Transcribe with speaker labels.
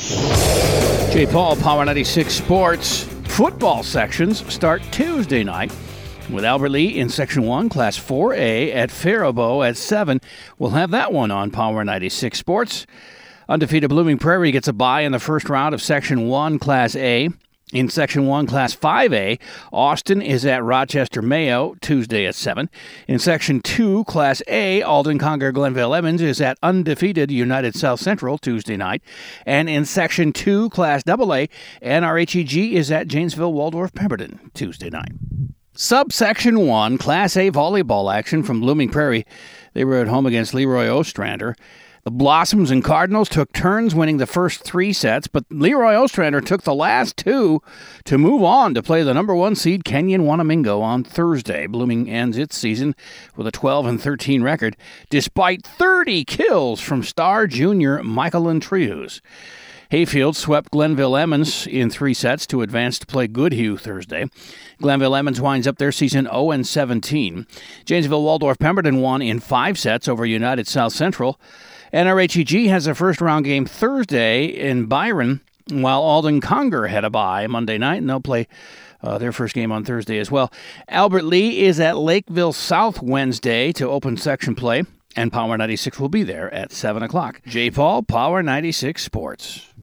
Speaker 1: J. Paul, Power 96 Sports. Football sections start Tuesday night with Albert Lee in Section 1, Class 4A at Faribault at 7. We'll have that one on Power 96 Sports. Undefeated Blooming Prairie gets a bye in the first round of Section 1, Class A. In Section 1, Class 5A, Austin is at Rochester Mayo Tuesday at 7. In Section 2, Class A, Alden Conger Glenville Evans is at undefeated United South Central Tuesday night. And in Section 2, Class AA, NRHEG is at Janesville Waldorf Pemberton Tuesday night. Subsection 1, Class A volleyball action from Blooming Prairie. They were at home against Leroy Ostrander. The Blossoms and Cardinals took turns winning the first 3 sets, but Leroy Ostrander took the last 2 to move on to play the number 1 seed Kenyon Wanamingo on Thursday. Blooming ends its season with a 12-13 record, despite 30 kills from star junior Michael Trius. Hayfield swept Glenville Emmons in 3 sets to advance to play Goodhue Thursday. Glenville Emmons winds up their season 0-17. Janesville Waldorf Pemberton won in 5 sets over United South Central. NRHEG has a first-round game Thursday in Byron, while Alden Conger had a bye Monday night, and they'll play their first game on Thursday as well. Albert Lee is at Lakeville South Wednesday to open section play, and Power 96 will be there at 7 o'clock. J. Paul, Power 96 Sports.